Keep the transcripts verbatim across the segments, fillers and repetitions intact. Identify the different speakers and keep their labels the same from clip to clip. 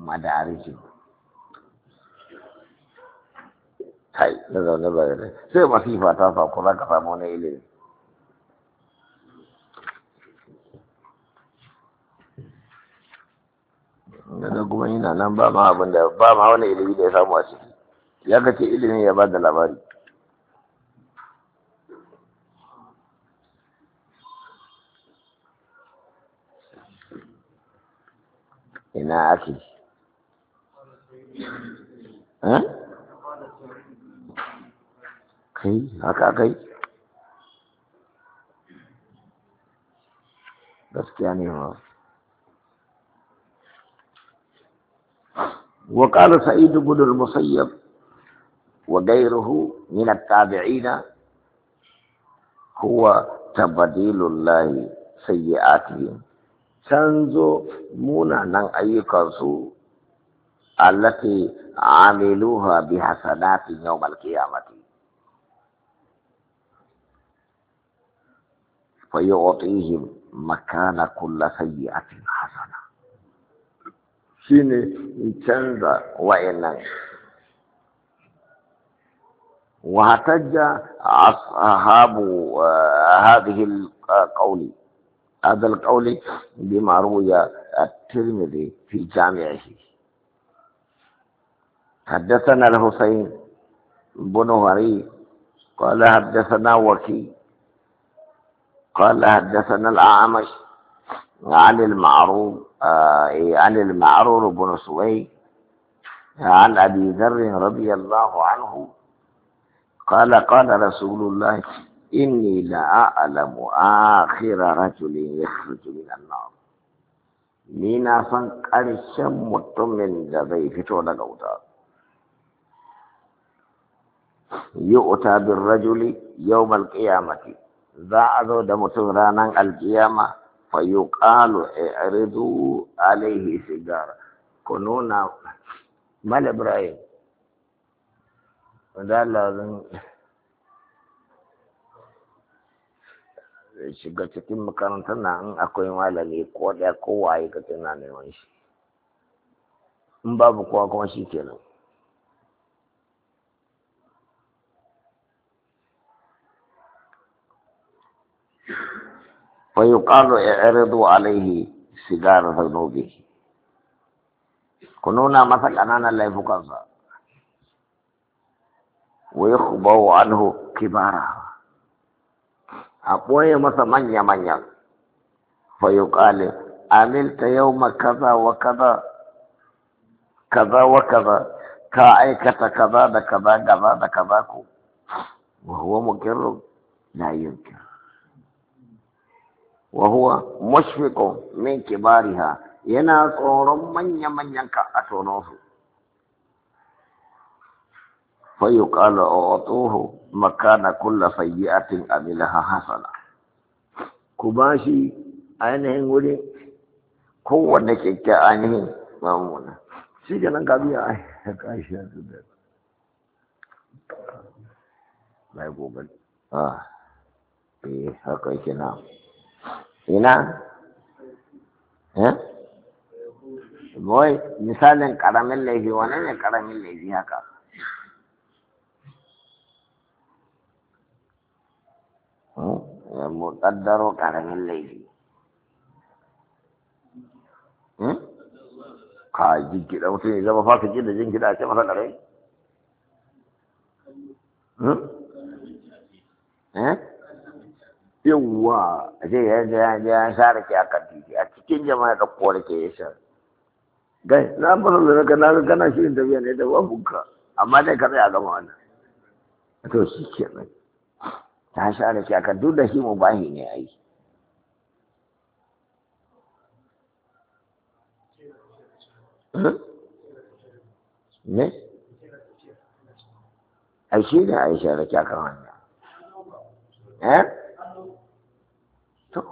Speaker 1: madarijin kai na zaune ba da sai masifa ta sauko za ka samu wani ilimi da kuma yana nan ba ma abin da ba ma wani ilimi da ya samu a ciki ya kace ilimin ya ba da labari ina ake kai haka kai gaskiya ne ma وقال سعيد بن المسيب وغيره من التابعين هو تبديل الله سيئاتهم canzo munanan ayyukansu allati amiluha bi hasanatin yawmal qiyamati fa yu'tihim makana kulli sayyi'atin hasana shine canza wa'annan wa hatajja ashabu hadhihi alqawli هذا القول بما روي الترمذي في جامعه حدثنا الحسين بن هري قال حدثنا وكي قال حدثنا الأعمش عن المعروف آه عن المعرور بن سويد عن أبي ذر رضي الله عنه قال قال رسول الله إني لأعلم آخر رجل يخرج من النار نينا سن قرشم متمن ذي فتوى لقوتا يؤتى بالرجل يوم القيامة ذا أذو دمتغرانا القيامة فيقال اعرضوا عليه سيجارة كنونا مال إبراهيم وذا لازم shiga cikin makarantar na in akwai malami ko ɗaya ko waye ka tana neman shi in babu kowa kuma shi kenan fa yuqalu i'ridu alayhi sigara dhunubihi ku nuna masa ƙananan laifukansa wa yukhbaru anhu kibara a ɓoye masa manya-manya fayuƙali amilta yau ma kaza wa kaza kaza wa kaza ka aikata kaza da kaza gaba da kaza ku wa huwa mukirru la yunkir wa huwa mushfiqun min kibariha yana tsoron manya-manyan ka a tono su فيقال أعطوه مكان كل سيئة عملها حسنة كباشي ainihin wuri kowanne kyakkya ainihin mamuna shi ke nan gabiya a ya kashi ya su da mai gobe ah eh haka yake na ina eh boy misalin karamin laifi wane ne karamin laifi haka muƙaddaro ƙaramin laifi ka jinkida mutum ya zama fasa da jinkida a ce masa ƙarai yawwa a ce ya share ke a kan titi a cikin jama'a da kore ke ya share gai na fara da ka na kana shirin tafiya ne da wabunka amma dai ka tsaya gama wannan to shi ke nan ta share shi aka duk da shi mu bahi ne ai ne ai shi ne ai share shi aka wannan eh to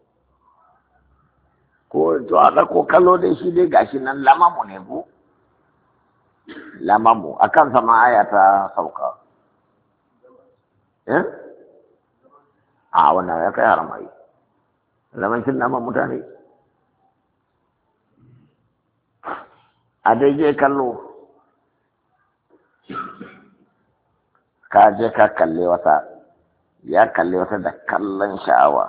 Speaker 1: ko to a ko kallo dai shi dai gashi nan lamamu ne ko lamamu akan sama aya ta sauka eh a wannan ya kai haramai zamancin naman mutane a daidai kallo ka je ka kalle wata ya kalle wata da kallon sha'awa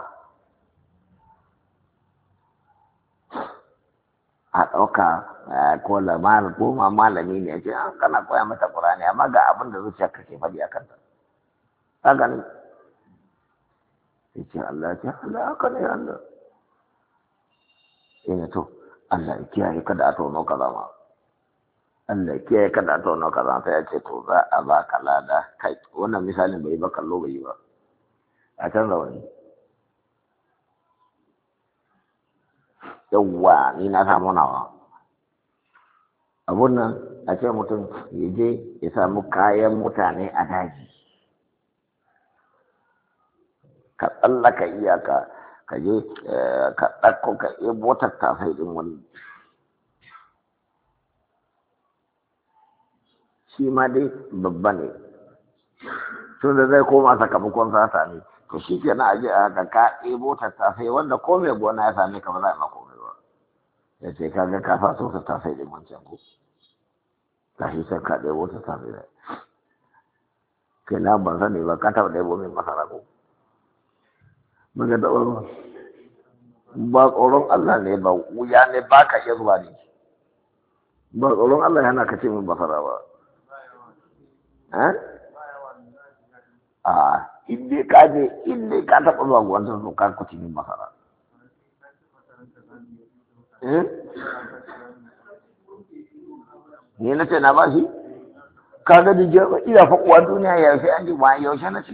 Speaker 1: a ɗauka ko lamar ko ma malami ne ce an kana koya mata Qur'ani amma ga abin da zuciya kake faɗi a kanta ka gani sai ce Allah ce Allah haka ne Allah ina to Allah ya kiyaye kada a tono kaza ma Allah ya kiyaye kada a tono kaza sai ya ce to za a ba ka lada kai wannan misalin bai ba kallo bai ba a canza wani yawwa ni na samu nawa abun nan a ce mutum ya je ya samu kayan mutane a daji ka tsallaka iyaka ka je ka ɗauko ka ɗebo tattasai ɗin wani shi ma dai babba ne tun da zai koma sakamakon sata ne to shi ke na aje a haka ka ɗebo tattasai wanda ko mai gona ya same ka ba za a mako mai ba ya ce ka ga ka sa so tattasai ɗin wancan ko ka shi sai ka ɗebo tattasai da ke na ban sani ba ka taɓa ɗebo min masara ko mun ga taɓa ruwa ba tsoron Allah ne ba wuya ne ba ka iya zuwa ne ba tsoron Allah yana ka ce min masara ba a inda ka je inda ka taɓa zuwa gwantar su ka kuci min masara ne na ce na ba shi ka ga dijiyar ina faƙuwa duniya yaushe an ji ba yaushe na ce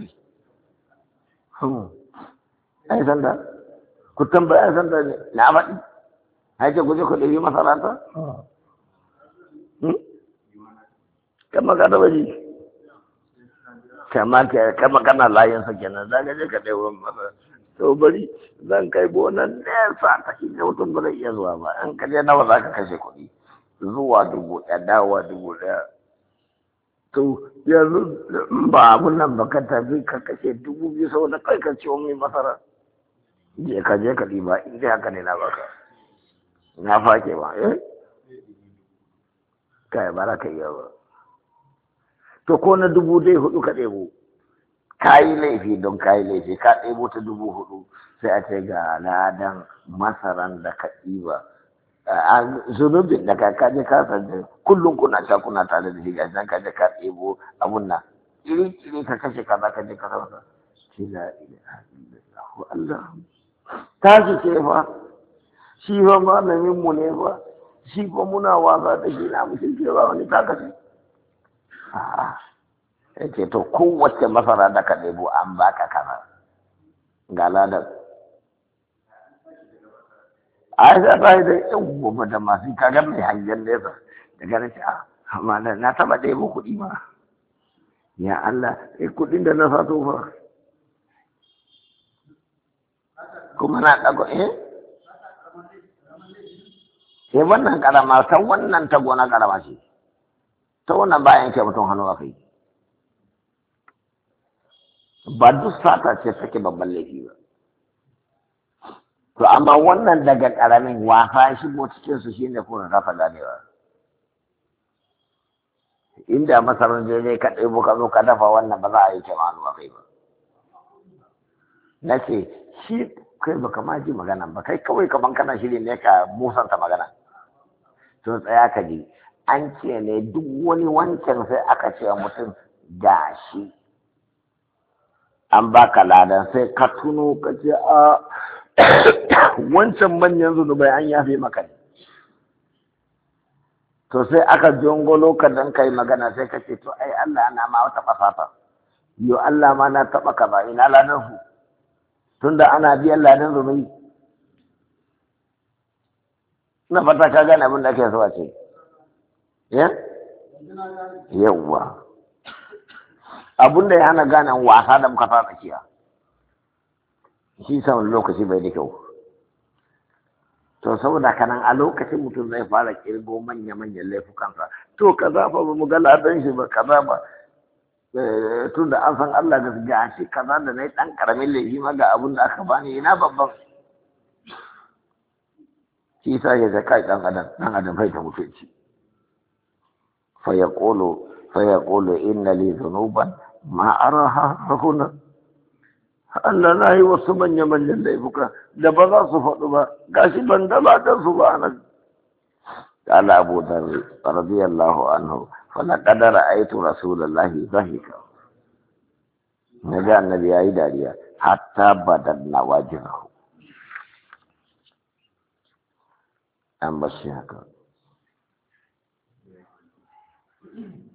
Speaker 1: ai sanda ku tambaya sanda ne na faɗi ai ce ku je ku ɗari masaranta kama ka taɓa ji kama kama kana layin sa kenan za ka je ka ɗaya wurin masara to bari zan kai gonan nesa ta inda mutum ba zai iya zuwa ba an kaje nawa za ka kashe kuɗi zuwa dubu ɗaya dawowa dubu ɗaya to yanzu ba abun nan ba ka tafi ka kashe dubu biyu saboda kai ka ciwo mai masara je ka je ka ɗiba in dai haka ne na baka na fake ba eh kai ba za ka iya ba to ko na dubu dai hudu ka ɗebo ka yi laifi don ka yi laifi ka ɗebo ta dubu hudu sai a ce ga ladan masaran da ka ɗiba a zunubin da ka kaje ka sanje kullum kuna sha kuna tare da shi ga nan ka je ka ɗebo abun nan iri iri ka kashe kaza ka je ka rasa shi la ilaha illallah Allah tashi ce fa shi fa malamin mu ne fa shi fa muna wasa da shi na mutum ke ba wani takaci a'a yake to kowace masara da ka ɗebo an baka kaza ga ladan a yi ta yi da yan gobe da masu kagar mai hangen nesa da ganin ce amma na taba ɗebo kuɗi ma ya Allah eh kuɗin da na sato fa kuma na ɗago eh sai wannan karama ta wannan ta gona karama ce ta wannan bayan ke mutum hannu a kai ba duk sata ce take babban laifi ba to amma wannan daga karamin wafa shigo cikin su shine kuma kafa ganewa inda masarar je ka ɗebo ka zo ka dafa wannan ba za a yi ke hannu a kai ba na ce shi kai baka ma ji magana ba kai kawai kaman kana shiri ne ka musanta magana to tsaya ka ji an ce ne duk wani wancan sai aka ce mutum gashi an baka ladan sai ka tuno ka ce a wancan manyan zunubai an yafe maka ne to sai aka jongolo ka dan kai magana sai ka ce to ai Allah na ma wata fasata yo Allah ma na taba ka ba ina ladan su tunda ana biyan ladan zunubi na fata ka gane abin da ake so a ce ya yawwa abin da ya hana gane wasa da muka ta tsakiya shi sa wani lokaci bai da kyau to saboda kanan a lokacin mutum zai fara kirgo manya-manyan laifukansa to kaza fa ba mu ga ladan shi ba kaza ba tun da an san Allah ga ga shi kaza da nayi dan karamin laifi ma ga abin da aka bani ina babban shi sa ya ga kai dan adam dan adam bai ta mutunci فيقول فيقول إن لي ذنوبا ما أراها هنا. Allah na yi wasu manya-manyan laifuka da ba za su faɗu ba, gashi ban daba ta su ba nan. Kala Abu Dharr radiyallahu anhu, fala qadara aitu Rasulullahi zahika. Nabi annabi yayi dariya hatta badanna wajhahu. An bashi haka.